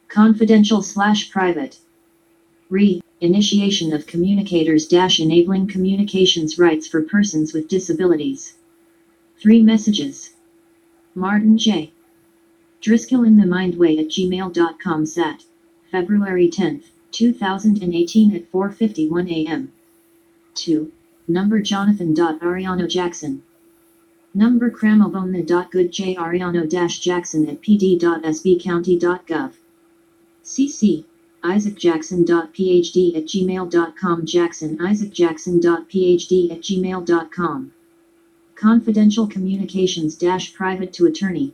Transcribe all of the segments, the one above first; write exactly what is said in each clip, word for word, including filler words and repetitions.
Confidential slash private. Re. Initiation of communicators dash enabling communications rights for persons with disabilities. Three messages. Martin J. Driscoll in the Mindway at gmail dot com Sat. February tenth, two thousand eighteen at four fifty-one a m two. Number Jonathan.Ariano Jackson. Number Cramobona.GoodJariano-Jackson at pd.sbcounty.gov. C C. isaacjackson.phd at gmail dot com Jackson isaacjackson.phd at gmail dot com. Confidential communications dash private to attorney.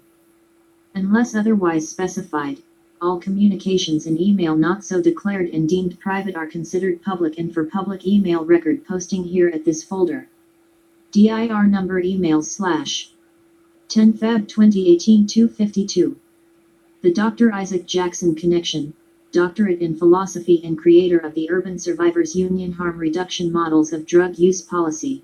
Unless otherwise specified, all communications in email not so declared and deemed private are considered public and for public email record posting here at this folder. D I R number emails slash ten Feb twenty eighteen two fifty-two. The Doctor Isaac Jackson Connection, Doctorate in Philosophy and creator of the Urban Survivors Union Harm Reduction Models of Drug Use Policy.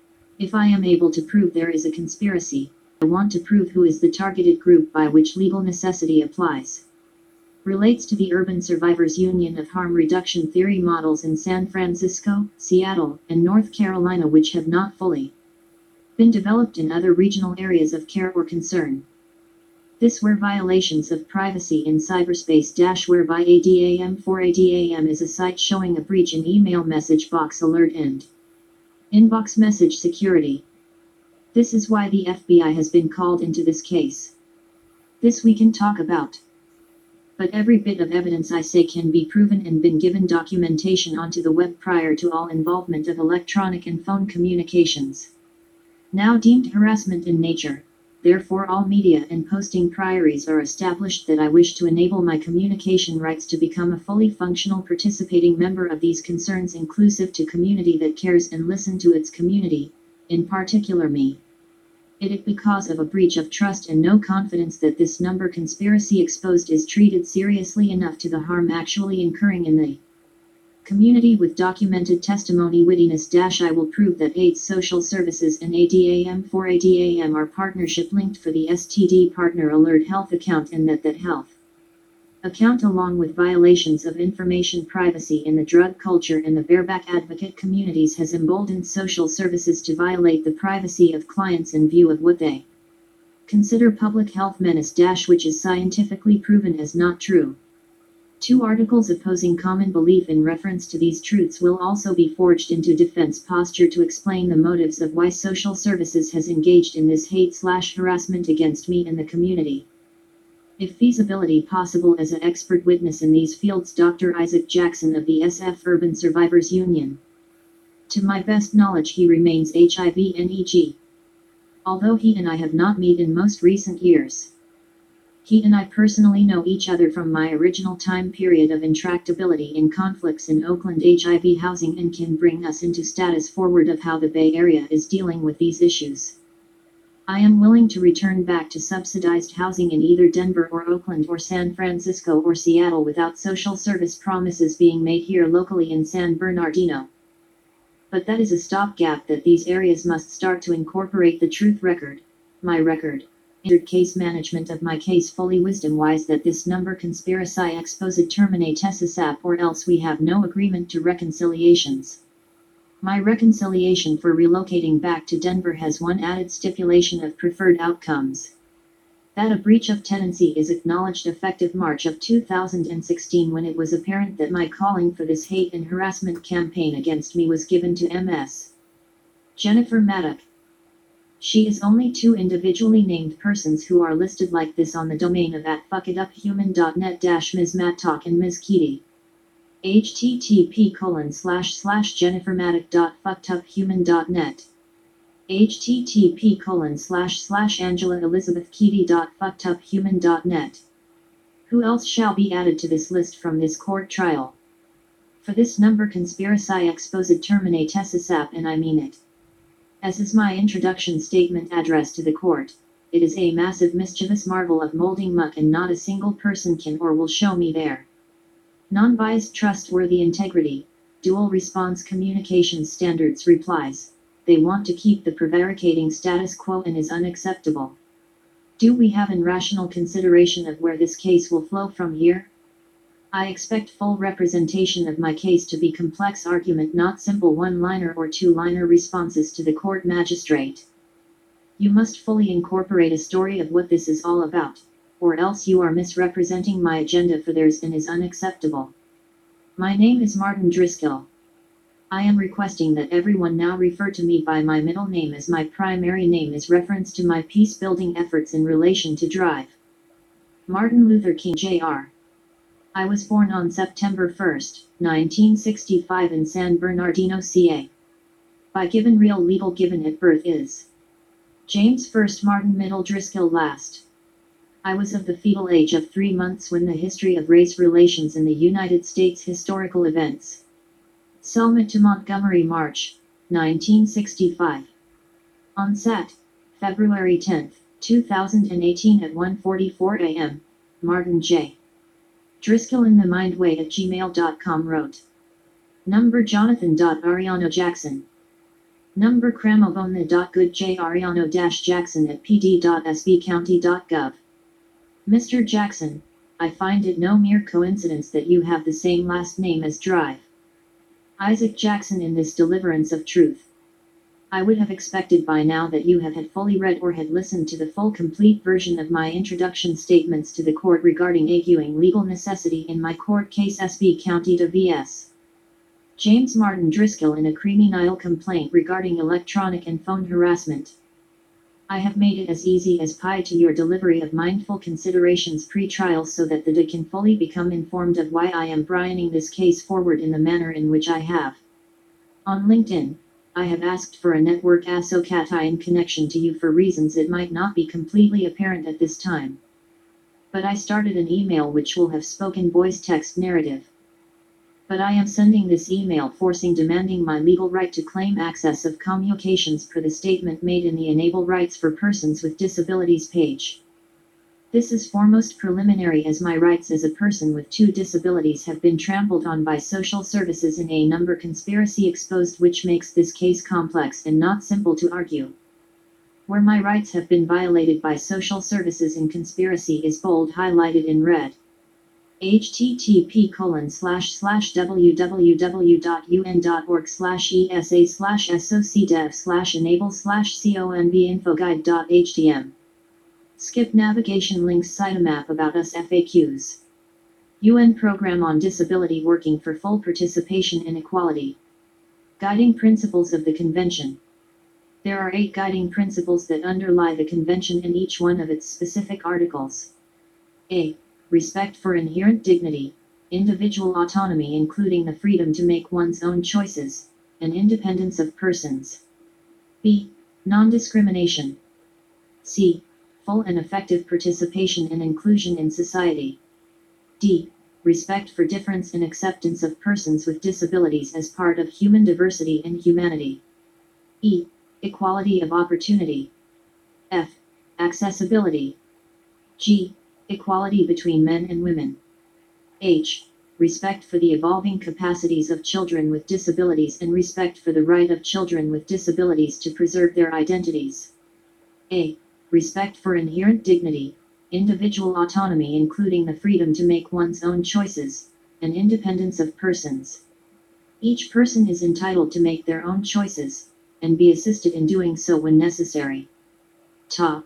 If I am able to prove there is a conspiracy, I want to prove who is the targeted group by which legal necessity applies. Relates to the Urban Survivors Union of Harm Reduction Theory models in San Francisco, Seattle, and North Carolina which have not fully been developed in other regional areas of care or concern. This were violations of privacy in cyberspace dash whereby A D A M four A D A M is a site showing a breach in email message box alert and inbox message security. This is why the F B I has been called into this case. This we can talk about. But every bit of evidence I say can be proven and been given documentation onto the web prior to all involvement of electronic and phone communications. Now deemed harassment in nature, therefore all media and posting priorities are established that I wish to enable my communication rights to become a fully functional participating member of these concerns inclusive to community that cares and listen to its community, in particular me. It is because of a breach of trust and no confidence that this number conspiracy exposed is treated seriously enough to the harm actually incurring in the community with documented testimony wittiness dash I will prove that AIDS Social Services and A D A M four A D A M are partnership linked for the S T D Partner Alert Health account and that that health account along with violations of information privacy in the drug culture and the bareback advocate communities has emboldened social services to violate the privacy of clients in view of what they consider public health menace dash which is scientifically proven as not true. Two articles opposing common belief in reference to these truths will also be forged into defense posture to explain the motives of why social services has engaged in this hate slash harassment against me and the community. If feasibility possible as an expert witness in these fields Doctor Isaac Jackson of the S F Urban Survivors Union. To my best knowledge he remains H I V neg. Although he and I have not met in most recent years. He and I personally know each other from my original time period of intractability in conflicts in Oakland H I V housing and can bring us into status forward of how the Bay Area is dealing with these issues. I am willing to return back to subsidized housing in either Denver or Oakland or San Francisco or Seattle without social service promises being made here locally in San Bernardino. But that is a stopgap that these areas must start to incorporate the truth record, my record, entered case management of my case fully wisdom-wise that this number conspiracy exposed terminate S S A P or else we have no agreement to reconciliations. My reconciliation for relocating back to Denver has one added stipulation of preferred outcomes. That a breach of tenancy is acknowledged effective March of two thousand sixteen when it was apparent that my calling for this hate and harassment campaign against me was given to Miz Jennifer Maddock. She is only two individually named persons who are listed like this on the domain of at fuckituphuman dot net dash Miz Mattalk and Miz Keaty. http colon slash slash jennifermaddock dot fuckeduphuman dot net http colon slash slash angela elizabeth keaty dot fuckeduphuman dot net. Who else shall be added to this list from this court trial? For this number conspiracy exposed terminate S S A P and I mean it. As is my introduction statement addressed to the court, it is a massive mischievous marvel of molding muck and not a single person can or will show me there. Non-biased trustworthy integrity, dual response communications standards replies, they want to keep the prevaricating status quo and is unacceptable. Do we have in rational consideration of where this case will flow from here? I expect full representation of my case to be complex argument, not simple one-liner or two-liner responses to the court magistrate. You must fully incorporate a story of what this is all about, or else you are misrepresenting my agenda for theirs and is unacceptable. My name is Martin Driscoll. I am requesting that everyone now refer to me by my middle name, as my primary name is reference to my peace-building efforts in relation to Drive. Martin Luther King Junior I was born on September first, nineteen sixty-five in San Bernardino, C A. By given real legal given at birth is James First Martin Middle Driscoll last. I was of the fetal age of three months when the history of race relations in the United States historical events. Selma to Montgomery, March, nineteen sixty-five. On Sat. February tenth, two thousand eighteen at one forty-four a m, Martin J. Driscoll in the mindway at gmail dot com wrote. Number Jonathan.Ariano Jackson. Number Cramovona.GoodJariano-Jackson at p d dot s b county dot gov. Mister Jackson, I find it no mere coincidence that you have the same last name as Drive. Isaac Jackson in this deliverance of truth. I would have expected by now that you have had fully read or had listened to the full complete version of my introduction statements to the court regarding arguing legal necessity in my court case S B County to V S James Martin Driscoll in a criminal complaint regarding electronic and phone harassment. I have made it as easy as pie to your delivery of mindful considerations pre-trial so that the D can fully become informed of why I am brianing this case forward in the manner in which I have. On LinkedIn, I have asked for a network association connection to you for reasons it might not be completely apparent at this time. But I started an email which will have spoken voice text narrative. But I am sending this email forcing demanding my legal right to claim access of communications per the statement made in the Enable Rights for Persons with Disabilities page. This is foremost preliminary, as my rights as a person with two disabilities have been trampled on by social services in a number conspiracy exposed, which makes this case complex and not simple to argue. Where my rights have been violated by social services in conspiracy is bold highlighted in red. http colon slash slash www.un.org slash esa slash socdev slash enable slash convinfoguide.htm. Skip navigation links sitemap about us F A Qs. U N Program on Disability Working for Full Participation and Equality. Guiding Principles of the Convention. There are eight guiding principles that underlie the Convention in each one of its specific articles. A. Respect for inherent dignity, individual autonomy including the freedom to make one's own choices, and independence of persons. B. Non-discrimination. C. Full and effective participation and inclusion in society. D. Respect for difference and acceptance of persons with disabilities as part of human diversity and humanity. E. Equality of opportunity. F. Accessibility. G. Equality between men and women. H. Respect for the evolving capacities of children with disabilities and respect for the right of children with disabilities to preserve their identities. A. Respect for inherent dignity, individual autonomy including the freedom to make one's own choices, and independence of persons. Each person is entitled to make their own choices, and be assisted in doing so when necessary. Top.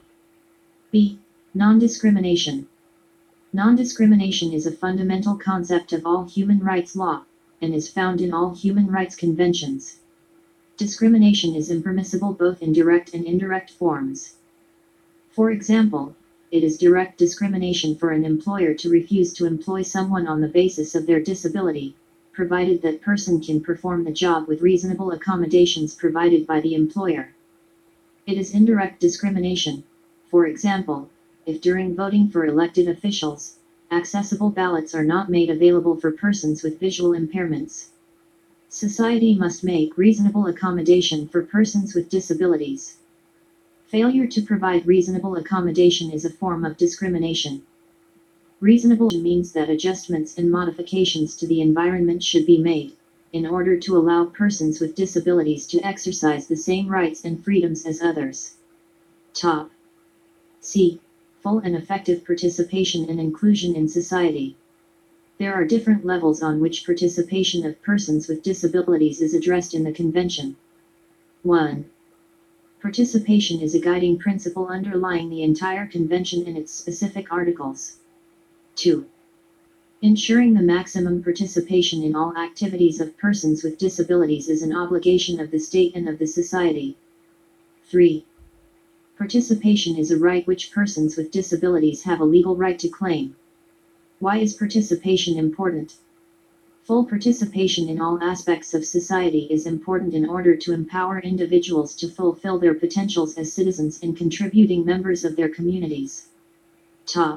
B. Non-discrimination. Non-discrimination is a fundamental concept of all human rights law, and is found in all human rights conventions. Discrimination is impermissible both in direct and indirect forms. For example, it is direct discrimination for an employer to refuse to employ someone on the basis of their disability, provided that person can perform the job with reasonable accommodations provided by the employer. It is indirect discrimination, for example, if during voting for elected officials, accessible ballots are not made available for persons with visual impairments. Society must make reasonable accommodation for persons with disabilities. Failure to provide reasonable accommodation is a form of discrimination. Reasonable means that adjustments and modifications to the environment should be made, in order to allow persons with disabilities to exercise the same rights and freedoms as others. Top. C. Full and effective participation and inclusion in society. There are different levels on which participation of persons with disabilities is addressed in the Convention. one. Participation is a guiding principle underlying the entire Convention and its specific articles. two. Ensuring the maximum participation in all activities of persons with disabilities is an obligation of the state and of the society. three. Participation is a right which persons with disabilities have a legal right to claim. Why is participation important? Full participation in all aspects of society is important in order to empower individuals to fulfill their potentials as citizens and contributing members of their communities. Top.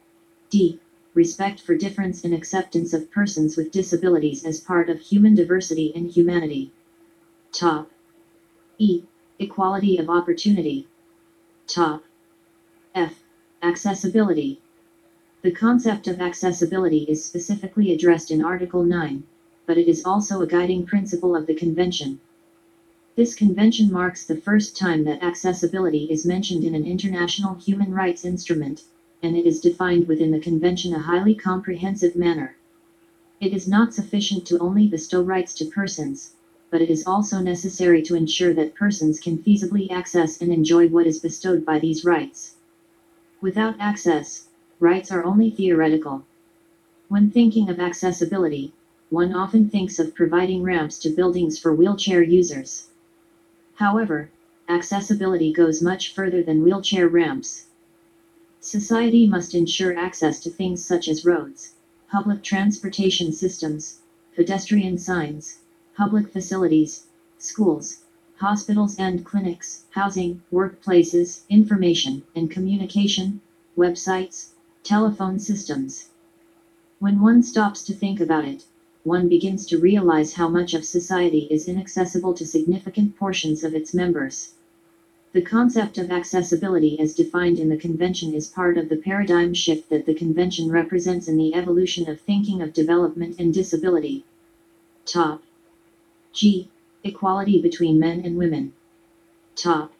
D. Respect for difference and acceptance of persons with disabilities as part of human diversity and humanity. Top. E. Equality of opportunity. Top. F. Accessibility. The concept of accessibility is specifically addressed in Article nine, but it is also a guiding principle of the Convention. This convention marks the first time that accessibility is mentioned in an international human rights instrument, and it is defined within the Convention a highly comprehensive manner. It is not sufficient to only bestow rights to persons, but it is also necessary to ensure that persons can feasibly access and enjoy what is bestowed by these rights. Without access, rights are only theoretical. When thinking of accessibility, one often thinks of providing ramps to buildings for wheelchair users. However, accessibility goes much further than wheelchair ramps. Society must ensure access to things such as roads, public transportation systems, pedestrian signs, public facilities, schools, hospitals and clinics, housing, workplaces, information and communication, websites, telephone systems. When one stops to think about it, one begins to realize how much of society is inaccessible to significant portions of its members. The concept of accessibility as defined in the Convention is part of the paradigm shift that the Convention represents in the evolution of thinking of development and disability. Top. G. Equality between men and women. Top.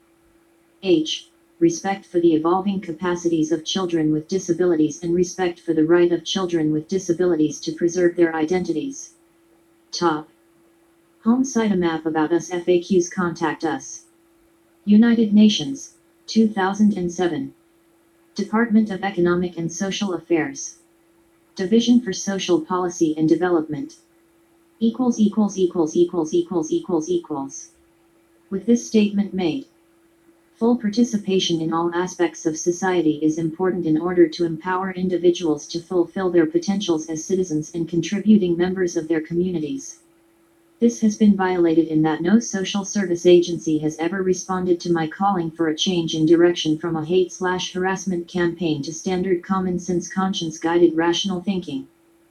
H. Respect for the evolving capacities of children with disabilities and respect for the right of children with disabilities to preserve their identities. Top. Home site. A map about us. F A Qs. Contact us. United Nations, two thousand seven. Department of Economic and Social Affairs. Division for Social Policy and Development. Equals equals equals equals equals equals equals. With this statement made, full participation in all aspects of society is important in order to empower individuals to fulfill their potentials as citizens and contributing members of their communities. This has been violated in that no social service agency has ever responded to my calling for a change in direction from a hate-slash-harassment campaign to standard common-sense conscience-guided rational thinking.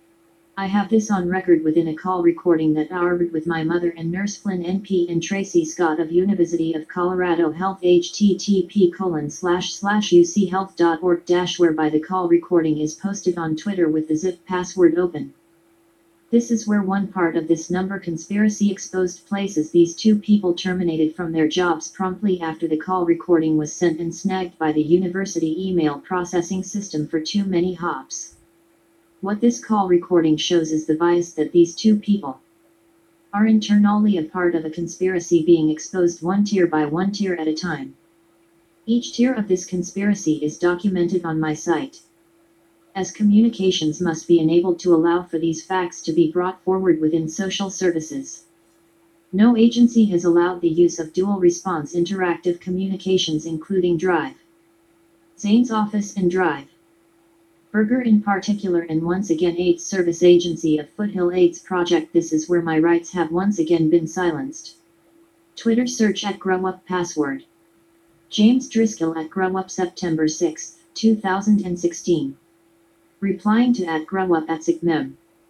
I have this on record within a call recording that I recorded with my mother and nurse Flynn N P and Tracy Scott of University of Colorado Health H T T P colon slash slash U C health dot org dash whereby the call recording is posted on Twitter with the zip password open. This is where one part of this number conspiracy exposed places these two people terminated from their jobs promptly after the call recording was sent and snagged by the university email processing system for too many hops. What this call recording shows is the bias that these two people are internally a part of a conspiracy being exposed one tier by one tier at a time. Each tier of this conspiracy is documented on my site, as communications must be enabled to allow for these facts to be brought forward within social services. No agency has allowed the use of dual response interactive communications including Drive, Zane's Office and Drive. Burger in particular, and once again AIDS Service Agency of Foothill AIDS Project. This is where my rights have once again been silenced. Twitter search at GrowUp password. James Driscoll at GrowUp September sixth, two thousand sixteen. Replying to at GrowUp at SICMEM.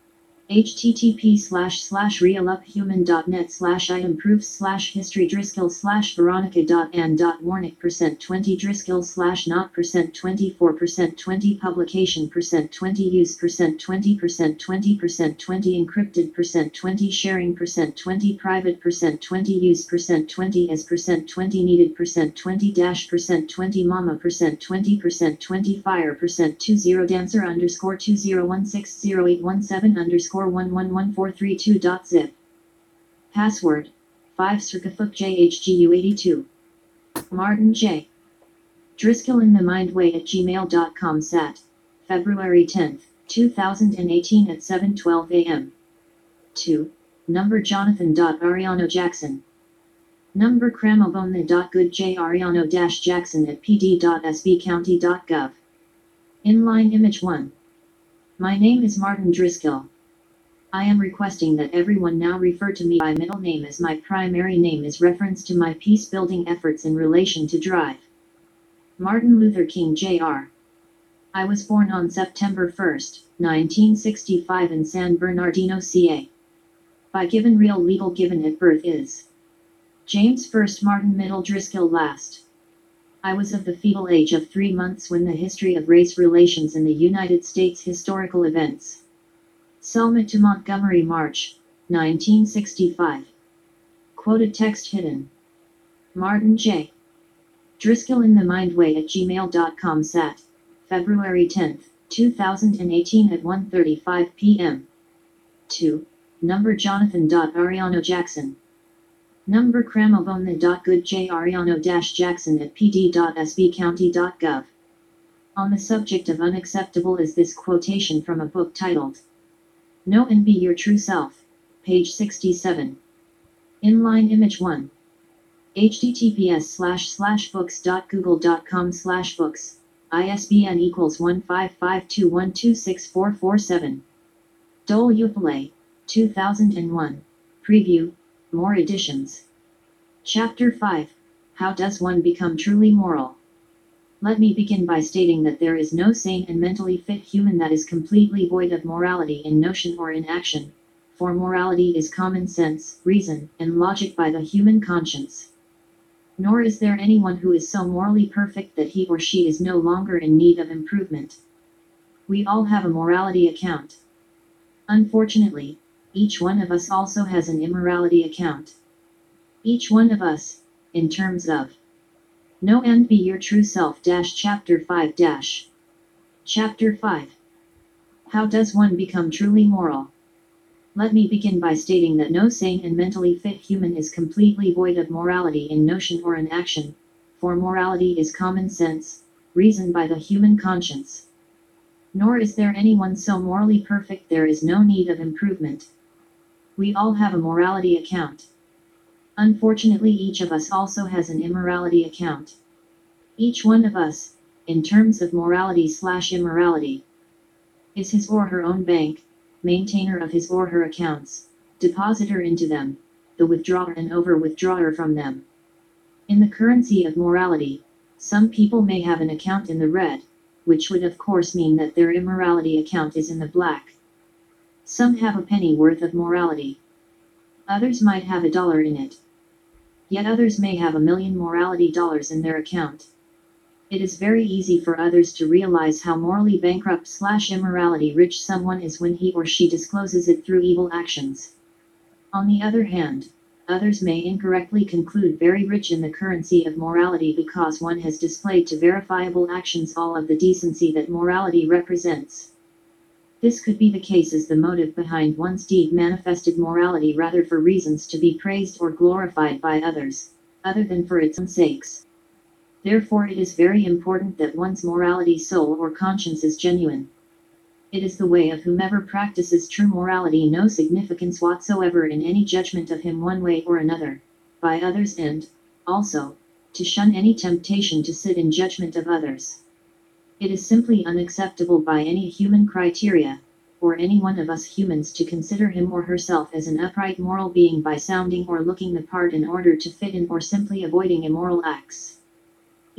http slash slash realuphuman.net slash item proofs slash history Driscoll slash veronica dot ann dot warnick percent twenty Driscoll slash not percent twenty-four percent twenty publication percent twenty use percent twenty percent twenty percent twenty encrypted percent twenty sharing percent twenty private percent twenty use percent twenty as percent twenty needed percent twenty dash percent twenty mama percent twenty percent twenty fire percent twenty dancer underscore two zero one six zero eight one seven underscore one one one four three two dot zip. Password five circafoot J H G U eighty-two. Martin J. Driscoll in the Mindway at gmail dot com sat. February tenth, two thousand eighteen at seven twelve a m two. Number Jonathan Ariano Jackson. Number Cramobone. Good J Ariano Jackson at p d dot s b county dot gov. Inline image one. My name is Martin Driscoll. I am requesting that everyone now refer to me by middle name as my primary name is reference to my peace-building efforts in relation to Drive. Martin Luther King Junior I was born on September first, nineteen sixty-five in San Bernardino, C A. By given real legal given at birth is James First Martin Middle Driscoll last. I was of the fetal age of three months when the history of race relations in the United States historical events. Selma to Montgomery, March, nineteen sixty-five. Quoted text hidden. Martin J. Driscoll in the Mindway at gmail dot com sat. February tenth, two thousand eighteen at one thirty-five p m two. Number Jonathan Ariano Jackson. Number Cramobone. Good J Ariano Jackson at p d dot s b county dot gov. On the subject of unacceptable is this quotation from a book titled Know and Be Your True Self, page sixty-seven. Inline image one. https slash slash books dot google dot com slash books. I S B N equals one five five two one two six four four seven. Dole Upale, two thousand one. Preview, more editions. Chapter five. How does one become truly moral? Let me begin by stating that there is no sane and mentally fit human that is completely void of morality in notion or in action, for morality is common sense, reason, and logic by the human conscience. Nor is there anyone who is so morally perfect that he or she is no longer in need of improvement. We all have a morality account. Unfortunately, each one of us also has an immorality account. Each one of us, in terms of Know and Be Your True Self. Chapter five. Chapter five. How does one become truly moral? Let me begin by stating that no sane and mentally fit human is completely void of morality in notion or in action, for morality is common sense, reason by the human conscience. Nor is there anyone so morally perfect there is no need of improvement. We all have a morality account. Unfortunately, each of us also has an immorality account. Each one of us, in terms of morality slash immorality, is his or her own bank, maintainer of his or her accounts, depositor into them, the withdrawer and over-withdrawer from them. In the currency of morality, some people may have an account in the red, which would of course mean that their immorality account is in the black. Some have a penny worth of morality. Others might have a dollar in it. Yet others may have a million morality dollars in their account. It is very easy for others to realize how morally bankrupt slash immorality rich someone is when he or she discloses it through evil actions. On the other hand, others may incorrectly conclude very rich in the currency of morality because one has displayed to verifiable actions all of the decency that morality represents. This could be the case as the motive behind one's deed manifested morality rather for reasons to be praised or glorified by others, other than for its own sakes. Therefore it is very important that one's morality soul or conscience is genuine. It is the way of whomever practices true morality no significance whatsoever in any judgment of him one way or another, by others and, also, to shun any temptation to sit in judgment of others. It is simply unacceptable by any human criteria, or any one of us humans to consider him or herself as an upright moral being by sounding or looking the part in order to fit in or simply avoiding immoral acts.